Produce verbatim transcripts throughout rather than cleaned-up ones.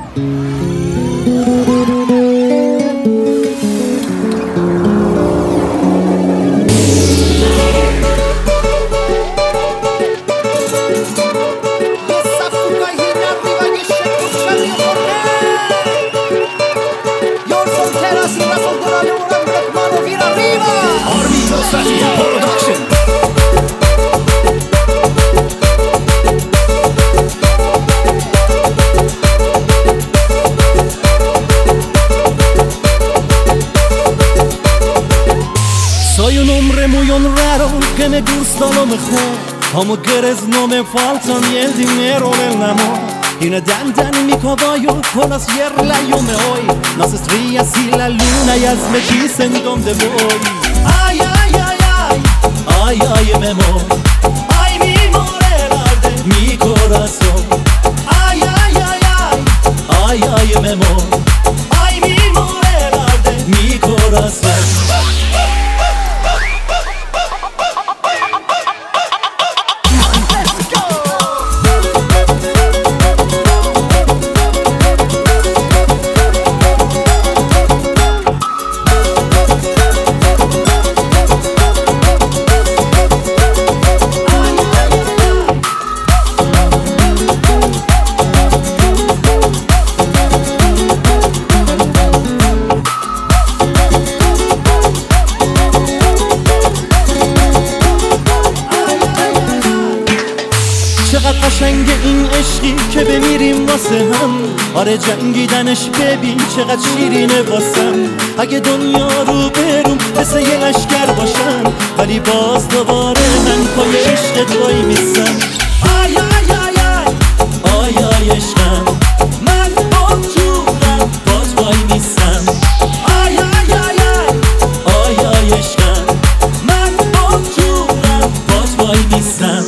Soy un hombre muy honrado que me gusta lo mejor, como que eres no me falta ni el dinero ni el amor. Y nadando en mi caballo con la sierra yo me voy, las estrellas y la luna ya me dicen dónde voy. Ay, ay, ay, ay, ay, ay, mi amor, ay, mi morena de mi corazón. Ay, ay, ay, ay, ay, ay, mi amor, ay, mi morena de mi corazón. چقدر قشنگه این عشقی که بمیریم واسه هم. آره جنگیدنش ببین چقدر شیرینه واسم. اگه دنیا رو بروم مثل یه لشگر باشم، ولی باز دوباره من پای عشقت وای میسم. آی آی آی آی آی آی عشقم، من آجورم باز وای میسم. آی آی آی آی آی آی عشقم، من آجورم باز وای میسم.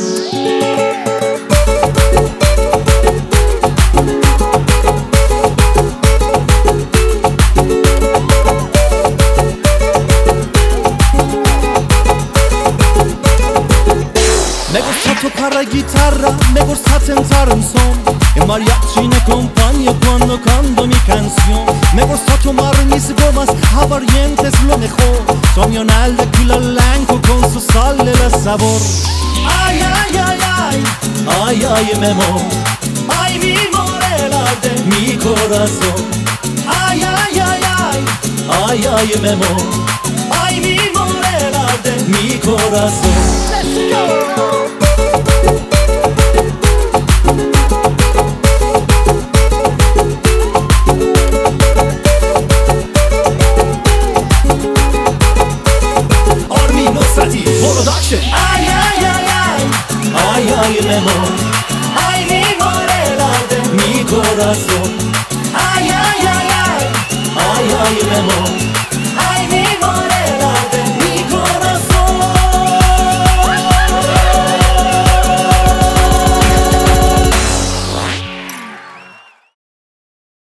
Me gusta tocar la guitarra, me gusta tentar un son. El mariachi me acompaña cuando canto mi canción. Me gusta tomar mis gomas aguardientes lo mejor. Soñonal de Culo Blanco con su sal y el sabor. Ay, ay, ay, ay, ay, ay, mi amor, ay, mi morena de mi corazón. Ay, ay, ay, ay, ay, ay, mi amor, ay, mi morena de mi corazón. Let's go! Production. Ay, ay, ay, ay, ay, ay, mi amor, ay, mi morena de mi corazón. Ay, ay, ay, ay, ay, ay, mi amor.